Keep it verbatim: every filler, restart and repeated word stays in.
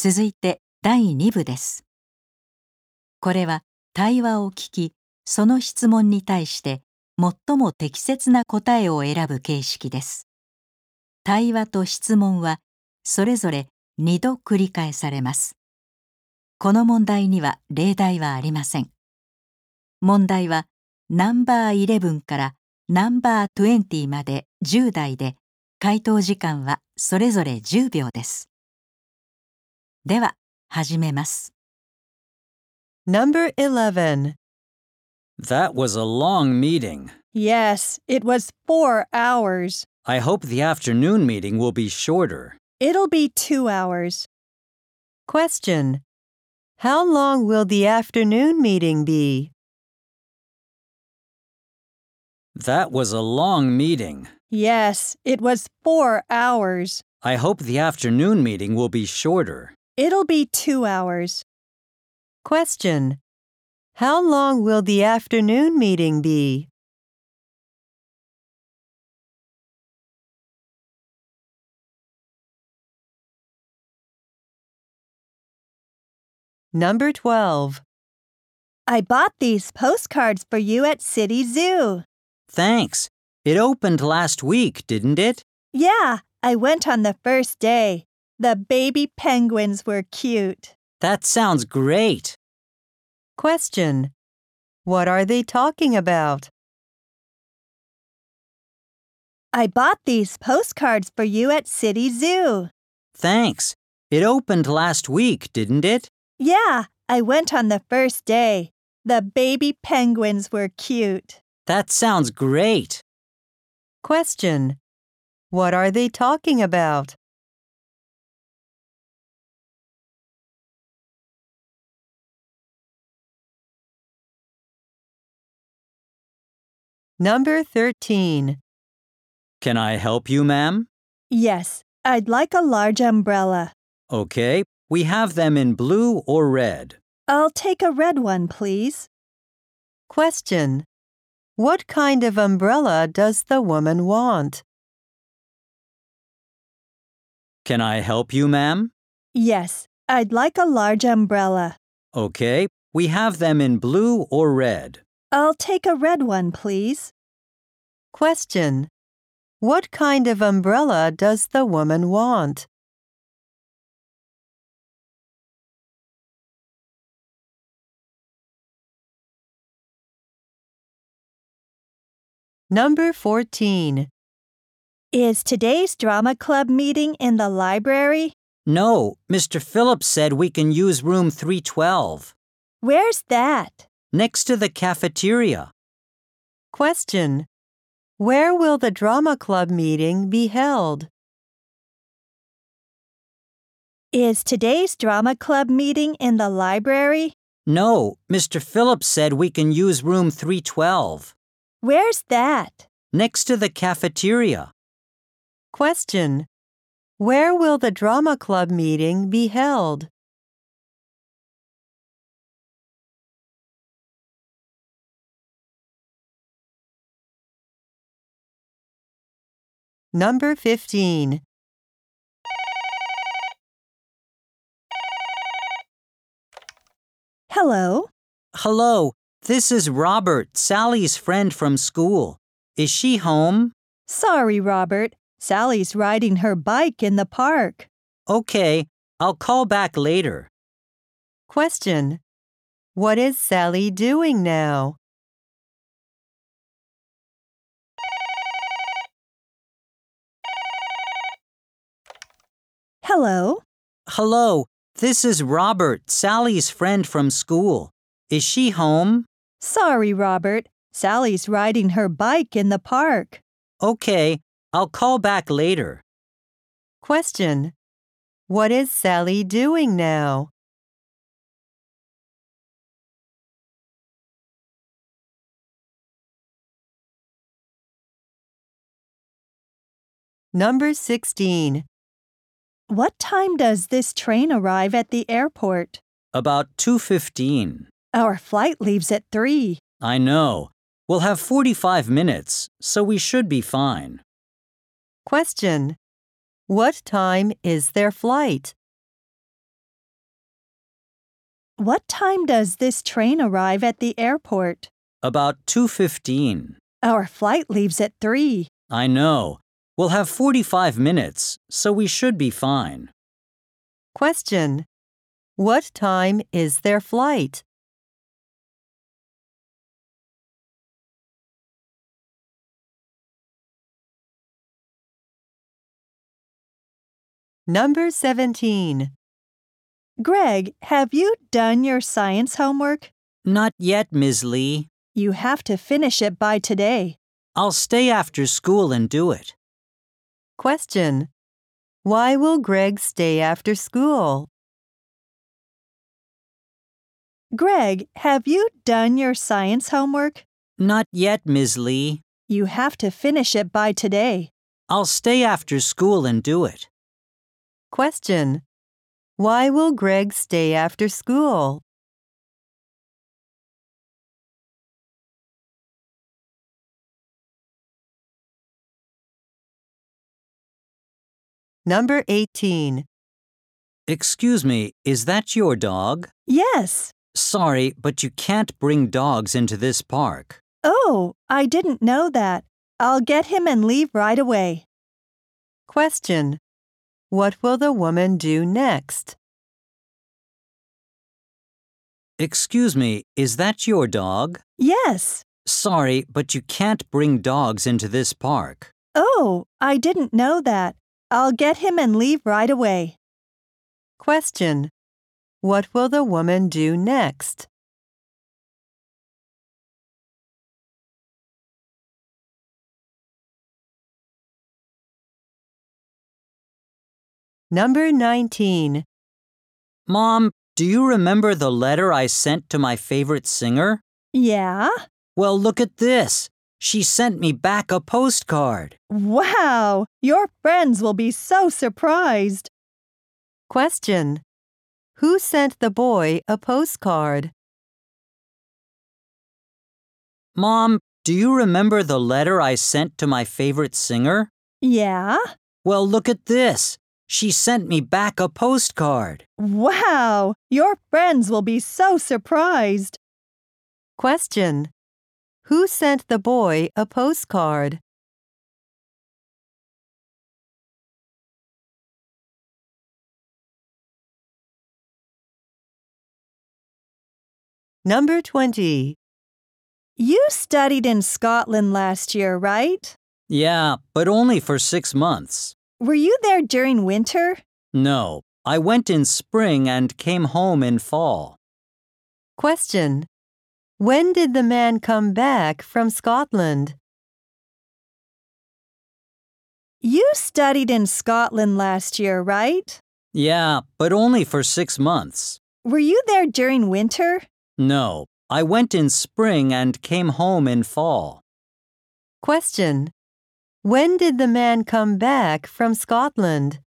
続いてだいに部です。これは対話を聞き、その質問に対して最も適切な答えを選ぶ形式です。対話と質問はそれぞれにど繰り返されます。この問題には例題はありません。問題はナンバーイレブンからナンバートゥエンティまでじゅう題で、回答時間はそれぞれじゅうびょうです。では始めます。 Number eleven. That was a long meeting. Yes, it was four hours. I hope the afternoon meeting will be shorter. It'll be two hours. Question. How long will the afternoon meeting be? That was a long meeting. Yes, it was four hours. I hope the afternoon meeting will be shorter. It'll be two hours. Question. How long will the afternoon meeting be? Number twelve. I bought these postcards for you at City Zoo. Thanks. It opened last week, didn't it? Yeah, I went on the first day. The baby penguins were cute. That sounds great. Question. What are they talking about? I bought these postcards for you at City Zoo. Thanks. It opened last week, didn't it? Yeah, I went on the first day. The baby penguins were cute. That sounds great. Question. What are they talking about? Number thirteen. Can I help you, ma'am? Yes, I'd like a large umbrella. Okay, we have them in blue or red. I'll take a red one, please. Question. What kind of umbrella does the woman want? Can I help you, ma'am? Yes, I'd like a large umbrella. Okay, we have them in blue or red. I'll take a red one, please. Question. What kind of umbrella does the woman want? Number fourteen. Is today's drama club meeting in the library? No, Mister Phillips said we can use room three twelve. Where's that? Next to the cafeteria. Question. Where will the drama club meeting be held? Is today's drama club meeting in the library? No, Mister Phillips said we can use room three twelve. Where's that? Next to the cafeteria. Question. Where will the drama club meeting be held? Number fifteen. Hello. Hello, this is Robert, Sally's friend from school. Is she home? Sorry, Robert. Sally's riding her bike in the park. Okay, I'll call back later. Question. What is Sally doing now? Hello. Hello, this is Robert, Sally's friend from school. Is she home? Sorry, Robert. Sally's riding her bike in the park. Okay, I'll call back later. Question. What is Sally doing now? Number sixteen. What time does this train arrive at the airport? About two fifteen. Our flight leaves at three. I know. We'll have forty-five minutes, so we should be fine. Question. What time is their flight? What time does this train arrive at the airport? About two fifteen. Our flight leaves at three. I know. We'll have forty-five minutes, so we should be fine. Question. What time is their flight? Number seventeen. Greg, have you done your science homework? Not yet, Miz Lee. You have to finish it by today. I'll stay after school and do it. Question. Why will Greg stay after school? Greg, have you done your science homework? Not yet, Miz Lee. You have to finish it by today. I'll stay after school and do it. Question. Why will Greg stay after school? Number eighteen. Excuse me, is that your dog? Yes. Sorry, but you can't bring dogs into this park. Oh, I didn't know that. I'll get him and leave right away. Question. What will the woman do next? Excuse me, is that your dog? Yes. Sorry, but you can't bring dogs into this park. Oh, I didn't know that. I'll get him and leave right away. Question. What will the woman do next? Number nineteen. Mom, do you remember the letter I sent to my favorite singer? Yeah? Well, look at this. She sent me back a postcard. Wow! Your friends will be so surprised. Question. Who sent the boy a postcard? Mom, do you remember the letter I sent to my favorite singer? Yeah? Well, look at this. She sent me back a postcard. Wow! Your friends will be so surprised. Question. Who sent the boy a postcard? Number twenty. You studied in Scotland last year, right? Yeah, but only for six months. Were you there during winter? No, I went in spring and came home in fall. Question. When did the man come back from Scotland? You studied in Scotland last year, right? Yeah, but only for six months. Were you there during winter? No, I went in spring and came home in fall. Question. When did the man come back from Scotland?